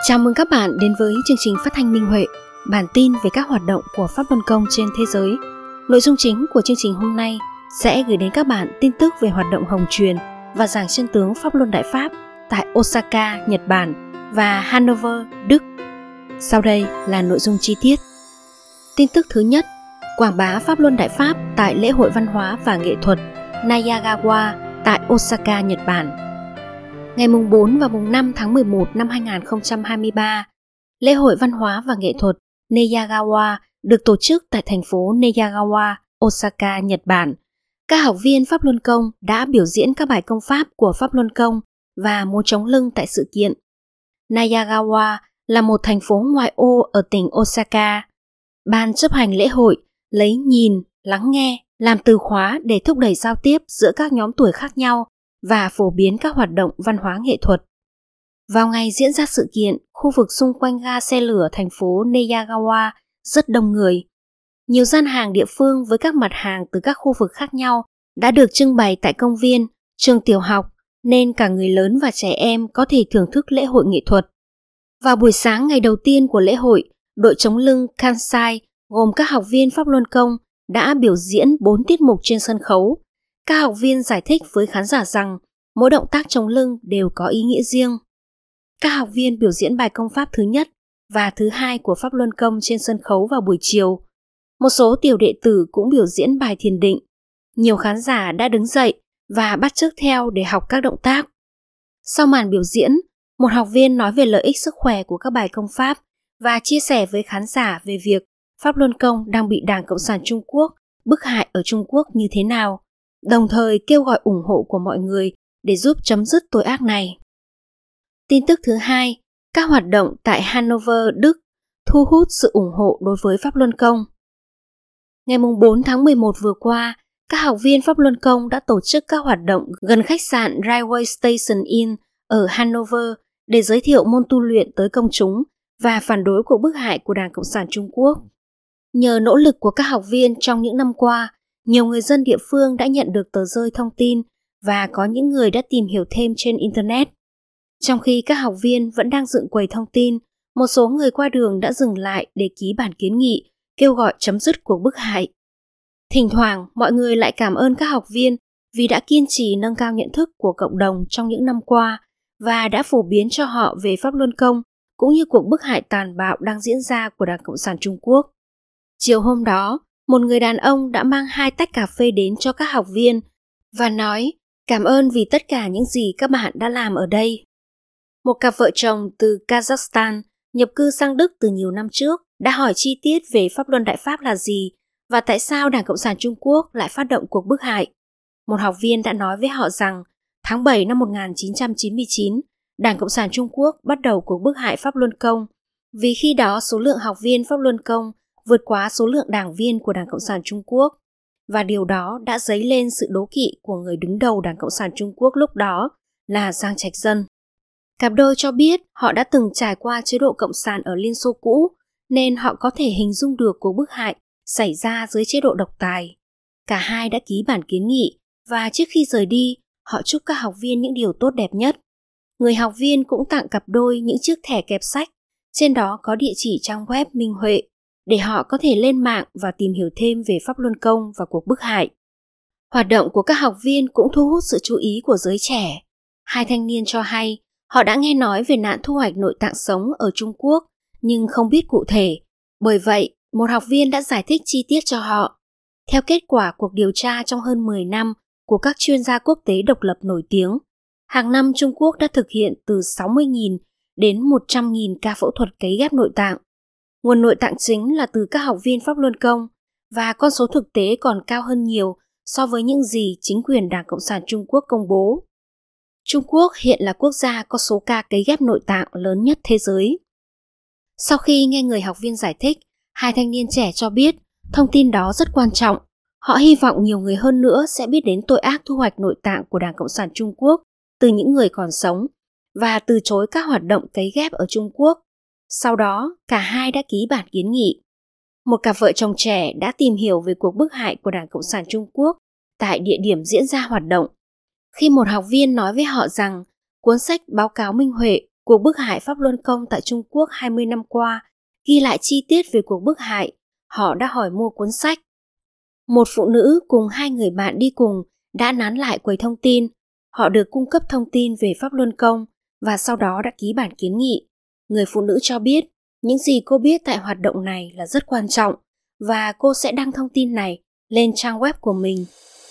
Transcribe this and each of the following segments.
Chào mừng các bạn đến với chương trình phát thanh Minh Huệ, bản tin về các hoạt động của Pháp Luân Công trên thế giới. Nội dung chính của chương trình hôm nay sẽ gửi đến các bạn tin tức về hoạt động hồng truyền và giảng chân tướng Pháp Luân Đại Pháp tại Osaka, Nhật Bản và Hanover, Đức. Sau đây là nội dung chi tiết. Tin tức thứ nhất, quảng bá Pháp Luân Đại Pháp tại lễ hội văn hóa và nghệ thuật Nayagawa tại Osaka, Nhật Bản. Ngày 4 và 5 tháng 11 năm 2023, lễ hội văn hóa và nghệ thuật Nayagawa được tổ chức tại thành phố Nayagawa, Osaka, Nhật Bản. Các học viên Pháp Luân Công đã biểu diễn các bài công pháp của Pháp Luân Công và múa chống lưng tại sự kiện. Nayagawa là một thành phố ngoại ô ở tỉnh Osaka. Ban chấp hành lễ hội lấy nhìn, lắng nghe làm từ khóa để thúc đẩy giao tiếp giữa các nhóm tuổi khác nhau và phổ biến các hoạt động văn hóa nghệ thuật. Vào ngày diễn ra sự kiện, khu vực xung quanh ga xe lửa thành phố Nayagawa rất đông người. Nhiều gian hàng địa phương với các mặt hàng từ các khu vực khác nhau đã được trưng bày tại công viên, trường tiểu học, nên cả người lớn và trẻ em có thể thưởng thức lễ hội nghệ thuật. Vào buổi sáng ngày đầu tiên của lễ hội, đội chống lưng Kansai gồm các học viên Pháp Luân Công đã biểu diễn 4 tiết mục trên sân khấu. Các học viên giải thích với khán giả rằng mỗi động tác chống lưng đều có ý nghĩa riêng. Các học viên biểu diễn bài công pháp thứ nhất và thứ hai của Pháp Luân Công trên sân khấu vào buổi chiều. Một số tiểu đệ tử cũng biểu diễn bài thiền định. Nhiều khán giả đã đứng dậy và bắt chước theo để học các động tác. Sau màn biểu diễn, một học viên nói về lợi ích sức khỏe của các bài công pháp và chia sẻ với khán giả về việc Pháp Luân Công đang bị Đảng Cộng sản Trung Quốc bức hại ở Trung Quốc như thế nào, đồng thời kêu gọi ủng hộ của mọi người để giúp chấm dứt tội ác này. Tin tức thứ hai, các hoạt động tại Hanover, Đức thu hút sự ủng hộ đối với Pháp Luân Công. Ngày 4 tháng 11 vừa qua, các học viên Pháp Luân Công đã tổ chức các hoạt động gần khách sạn Railway Station Inn ở Hanover để giới thiệu môn tu luyện tới công chúng và phản đối cuộc bức hại của Đảng Cộng sản Trung Quốc. Nhờ nỗ lực của các học viên trong những năm qua, nhiều người dân địa phương đã nhận được tờ rơi thông tin và có những người đã tìm hiểu thêm trên Internet. Trong khi các học viên vẫn đang dựng quầy thông tin, một số người qua đường đã dừng lại để ký bản kiến nghị, kêu gọi chấm dứt cuộc bức hại. Thỉnh thoảng, mọi người lại cảm ơn các học viên vì đã kiên trì nâng cao nhận thức của cộng đồng trong những năm qua và đã phổ biến cho họ về Pháp Luân Công cũng như cuộc bức hại tàn bạo đang diễn ra của Đảng Cộng sản Trung Quốc. Chiều hôm đó, một người đàn ông đã mang 2 tách cà phê đến cho các học viên và nói cảm ơn vì tất cả những gì các bạn đã làm ở đây. Một cặp vợ chồng từ Kazakhstan nhập cư sang Đức từ nhiều năm trước đã hỏi chi tiết về Pháp Luân Đại Pháp là gì và tại sao Đảng Cộng sản Trung Quốc lại phát động cuộc bức hại. Một học viên đã nói với họ rằng tháng 7 năm 1999, Đảng Cộng sản Trung Quốc bắt đầu cuộc bức hại Pháp Luân Công vì khi đó số lượng học viên Pháp Luân Công vượt quá số lượng đảng viên của Đảng Cộng sản Trung Quốc, và điều đó đã dấy lên sự đố kỵ của người đứng đầu Đảng Cộng sản Trung Quốc lúc đó là Giang Trạch Dân. Cặp đôi cho biết họ đã từng trải qua chế độ Cộng sản ở Liên Xô cũ, nên họ có thể hình dung được cuộc bức hại xảy ra dưới chế độ độc tài. Cả hai đã ký bản kiến nghị và trước khi rời đi, họ chúc các học viên những điều tốt đẹp nhất. Người học viên cũng tặng cặp đôi những chiếc thẻ kẹp sách, trên đó có địa chỉ trang web Minh Huệ, để họ có thể lên mạng và tìm hiểu thêm về Pháp Luân Công và cuộc bức hại. Hoạt động của các học viên cũng thu hút sự chú ý của giới trẻ. 2 thanh niên cho hay họ đã nghe nói về nạn thu hoạch nội tạng sống ở Trung Quốc nhưng không biết cụ thể. Bởi vậy, một học viên đã giải thích chi tiết cho họ. Theo kết quả cuộc điều tra trong hơn 10 năm của các chuyên gia quốc tế độc lập nổi tiếng, hàng năm Trung Quốc đã thực hiện từ 60.000 đến 100.000 ca phẫu thuật cấy ghép nội tạng. Nguồn nội tạng chính là từ các học viên Pháp Luân Công và con số thực tế còn cao hơn nhiều so với những gì chính quyền Đảng Cộng sản Trung Quốc công bố. Trung Quốc hiện là quốc gia có số ca cấy ghép nội tạng lớn nhất thế giới. Sau khi nghe người học viên giải thích, 2 thanh niên trẻ cho biết thông tin đó rất quan trọng. Họ hy vọng nhiều người hơn nữa sẽ biết đến tội ác thu hoạch nội tạng của Đảng Cộng sản Trung Quốc từ những người còn sống và từ chối các hoạt động cấy ghép ở Trung Quốc. Sau đó, cả hai đã ký bản kiến nghị. Một cặp vợ chồng trẻ đã tìm hiểu về cuộc bức hại của Đảng Cộng sản Trung Quốc tại địa điểm diễn ra hoạt động. Khi một học viên nói với họ rằng cuốn sách Báo cáo Minh Huệ Cuộc bức hại Pháp Luân Công tại Trung Quốc 20 năm qua ghi lại chi tiết về cuộc bức hại. Họ đã hỏi mua cuốn sách. Một phụ nữ cùng 2 người bạn đi cùng đã nán lại quầy thông tin. Họ được cung cấp thông tin về Pháp Luân Công và sau đó đã ký bản kiến nghị. Người phụ nữ cho biết những gì cô biết tại hoạt động này là rất quan trọng và cô sẽ đăng thông tin này lên trang web của mình.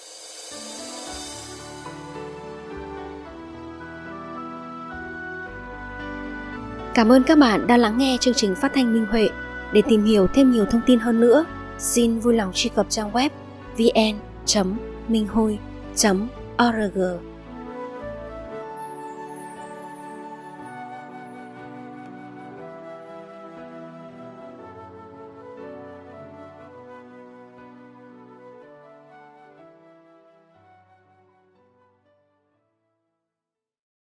Cảm ơn các bạn đã lắng nghe chương trình phát thanh Minh Huệ. Để tìm hiểu thêm nhiều thông tin hơn nữa, xin vui lòng truy cập trang web vn.minhui.org.